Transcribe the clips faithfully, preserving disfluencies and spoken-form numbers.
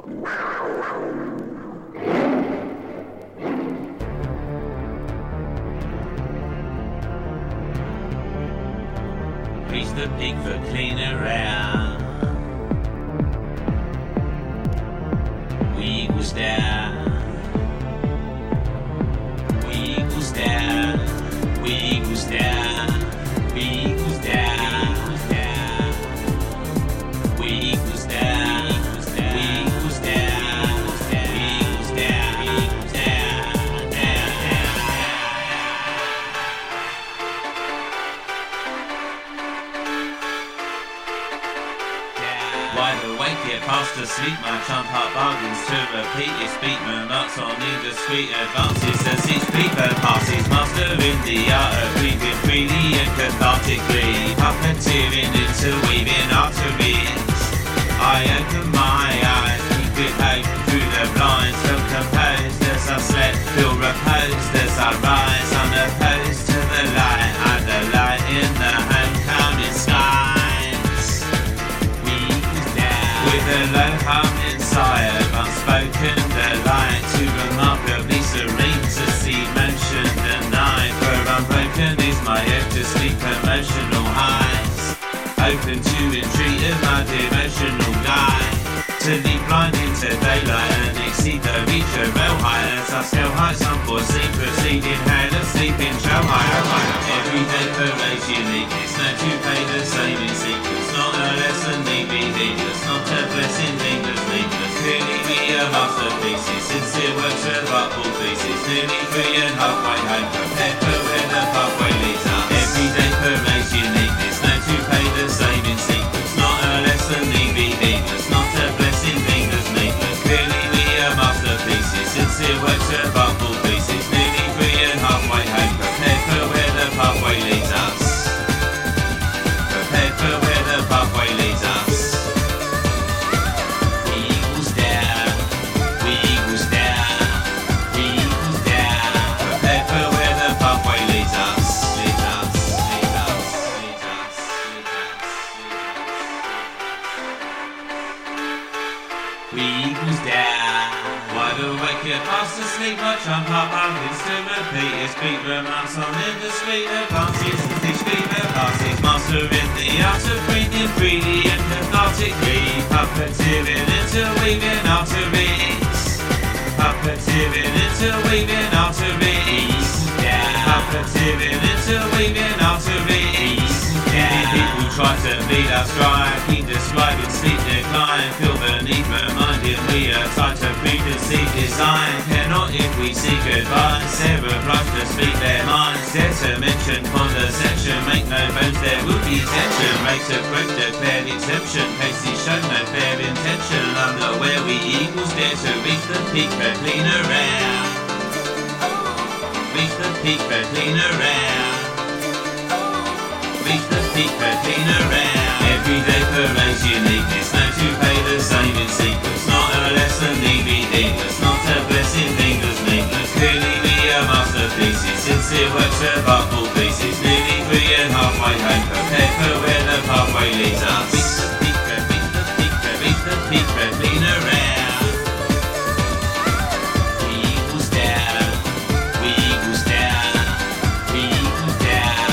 Reach the peak for cleaner air. We equals down. We equals down. We equals down. We equals down. We equals down. We equals down. We equals down. We equals down. Wide awake yet fast asleep, my trump up bargains to repeat. It's beat remarks on indiscreet advances as each paper passes. Mastering the art of breathing freely and cathartically, puppeteering into weaving arteries. I open my eyes, keep it open through the blinds, feel composed as I slept, feel reposed as I rise, unopposed to the light, I delight in the homecoming skies. We equals down. With a low hum inside of unspoken delight, too remarkably serene to see motion denied, where unbroken is my edge to sleep emotional highs. Open to entreat of my devotional guide, to leap blind into daylight and exceed the reach of rail high as I scale heights unforeseen, proceeding hand of sleeping show high. Every day parades uniqueness, no two pay the same in sequence, not a lesson need be needless, not a blessing needless, needless. Clearly we are masterpieces, sincere works of artful pieces, nearly free and halfway home, prepared for where the pathway leads us. Every day parades uniqueness, no two pay the same in sequence, not a lesson need be needless, not a blessing needless, needless. Clearly we are masterpieces, sincere works of artful pieces, nearly free and halfway home, prepared for where the pathway leads us. Prepared for where the pathway leads us. We equals down. We equals down. We equals down. Prepared for where the pathway leads us. Leads us. Leads us. Leads us. Leads us. We equals down. Wide awake yet fast asleep, my trump up argues to repeat. It's beat remarks on indiscreet advances and teach fever passes. Mastering the art of breathing freely and cathartically, puppeteering into weaving arteries. Puppeteering into weaving arteries. Puppeteering into weaving arteries. Many people try to lead us dry, keep describing sleep decline, feel the need reminded we are tied to preconceived design. Cannot if we seek advice, ever obliged to speak their minds. Dare to mention condescension, make no bones there will be tension. Rate of growth declared exemption, cases show no fair intention. Underwhere we equals dare to reach the peak but clean around. Reach the peak but clean around. Reach the peak but clean around. Every day parades uniqueness, no two pay the same in sequence, not a lesson need be needless, not a blessing needless, needless. Clearly we are masterpieces, sincere works of artful pieces, nearly free and halfway home, prepared for where the pathway leads us. Reach the peak but reach the peak but reach the peak but clean around. We equals down. We equals down. We equals down.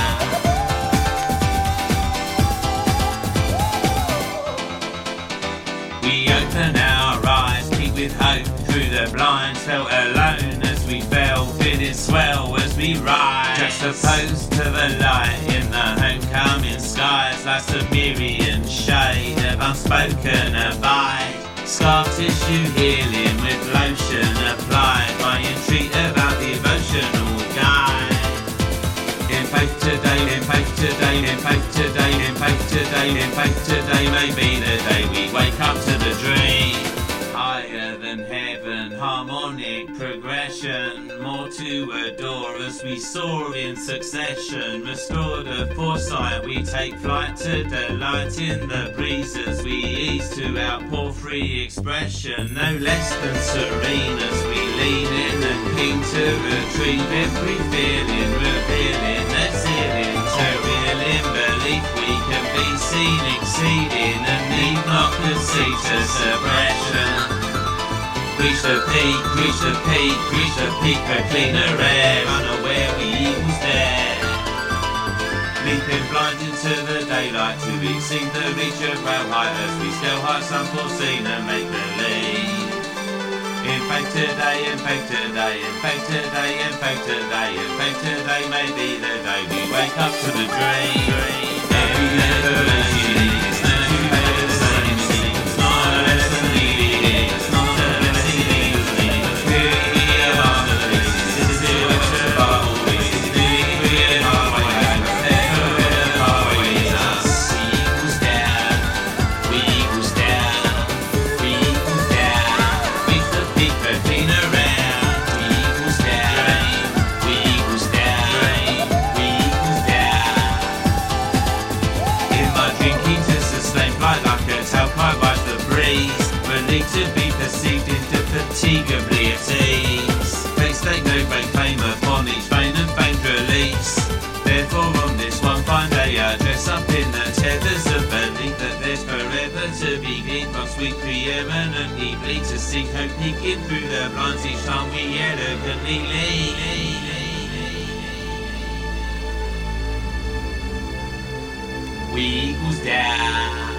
We open our eyes, peek with hope through the blinds, felt alone as we fell, feeling swell as we rise. Juxtaposed to the light in the homecoming skies, like Sumerian shade of unspoken abide. Scar tissue healing with lotion applied, my entreat of our devotional guide. In faith today, in faith today, in faith today, in faith today, in faith today may be the day we wake up to the dream. Higher than heaven, harmonic progression, more to adore as we soar in succession. Restored of foresight, we take flight to delight in the breeze as we ease to outpour free expression. No less than serene as we lean in and keen to retrieve every feeling, revealing the ceiling to real in belief we can be seen exceeding and need not conceit to suppression. Reach the peak, reach the peak, reach the peak of cleaner air, unaware we equals there. Leaping blind into the daylight to exceed the reach of our height as we still have some foreseen and make believe. In fact today, in fact today, in fact today, in fact today, in fact today may be the day we wake up to the dream. Every letter is unique, it's not too bad the same thing. It's not a lesson needed, it's not a lesson needed. We are masterpieces, this is the witch of our voices. We are halfway back, echo in the pathways. Us equals down, we equals down, we equals down. Reach the peak of clean around. We equals down, we equals down, we equals down. In my drinking to sustain flight like a tailpipe rides the breeze. Relieved to be perceived indefatigably at ease. They stake no great claim upon each vein and famed release. Therefore on this one fine day I dress up in the tethers of belief that there's forever to be gleaned from sweet preeminently bleed to seek hope peeking through the blinds each time we elegantly lead. We equals down.